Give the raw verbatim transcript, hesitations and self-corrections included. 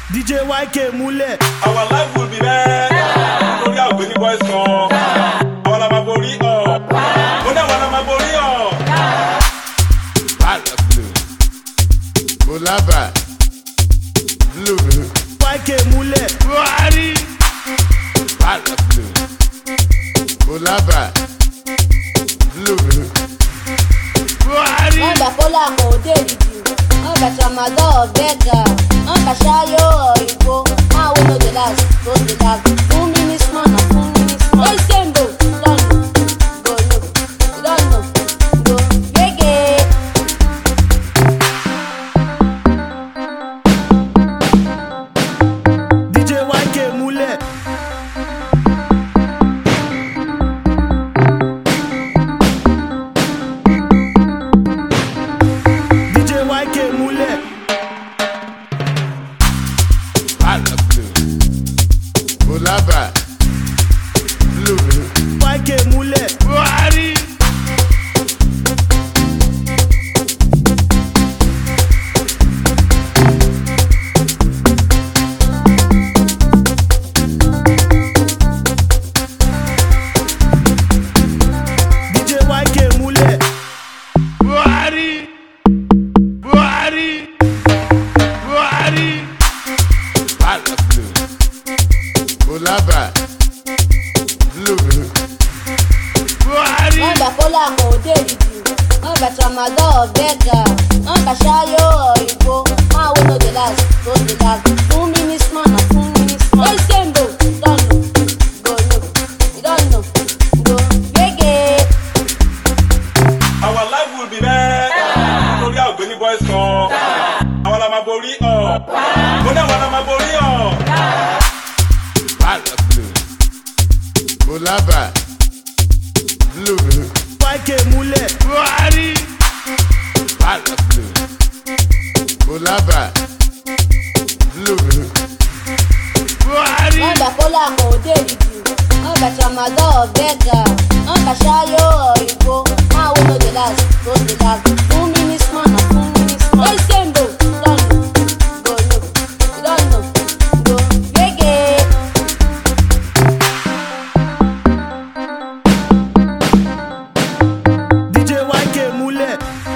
D J Y K múlẹ̀. Our life will be there. Nítorí àgbẹ̀ni boys kan. Àwọn la máa borí ọ̀. Mo ní àwọn la máa borí ọ̀. Bala blue. Bolaba. Blue blue. Y K múlẹ̀. Buhari. Bala blue. Bolaba. Blue blue. Buhari. Wọ́n gbà kólà kò dé ìdí. Wọ́n gbà tramadol ọ̀bẹ́gà. Wọ́n gbà ṣáyó òyìnbó. Máa wo ló dé láti tó dé láti. Fún mínísímọ̀ náà fún mínísímọ̀. Ó ṣe ń bò lọ́nà. Gòlò lọ́nà. Gò gégé. D J Y K múlẹ̀. D J Y K múlẹ̀. Bala blue. Bolaba. Blue blue. Y K múlẹ̀. Buhari. D J Y K múlẹ̀. Buhari. Buhari. Buhari. Bala blue. Bolaba. Blue blue. Buhari. Wọ́n gbà kólà kò dé ìdí. Wọ́n gbà tramadol ọ̀bẹ́gà. Wọ́n gbà ṣáyó òyìnbó. Máa wo ló dé láti tó dé láti. Fún mínísímọ̀ náà fún mínísímọ̀. Ó ṣe ń bò lọ́nà. Gòlò lọ́nà. Gò gégé. Our life will be there. Nítorí àgbẹ̀ni boys kan. Àwọn la máa borí ọ̀. Mo ní àwọn la máa borí ọ̀. Bala blue. Bolaba. Blue blue. Y K múlẹ̀. Buhari. Bala blue. Bolaba. Blue blue. Buhari. Wọ́n gbà kólà kò dé ìdí. Wọ́n gbà tramadol ọ̀bẹ́gà. Wọ́n gbà ṣáyó òyìnbó. Máa wo ló dé láti tó dé láti. Fún mínísímọ̀ náà fún mínísímọ̀. Ó ṣe ń bò lọ́nà. Gòlò lọ́nà. Gò gégé. D J Y K múlẹ̀.